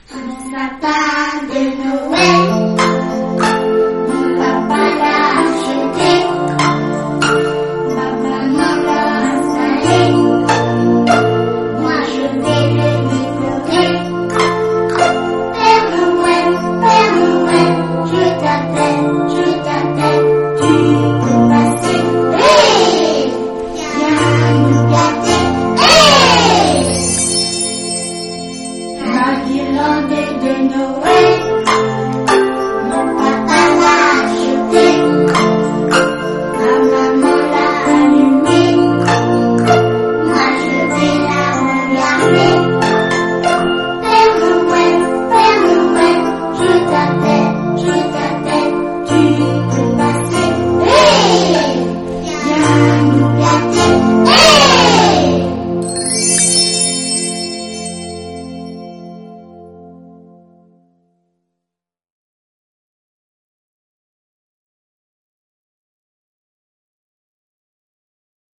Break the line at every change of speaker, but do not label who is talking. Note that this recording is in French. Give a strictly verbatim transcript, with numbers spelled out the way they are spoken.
Un sapin de Noël, mon papa l'a acheté, ma maman l'a installé, moi je vais le livrer. Père Noël, Père Noël, je t'appelle, je t'appelle, tu peux passer. Hé, viens nous gâter. Hé, la guirlande de Noël.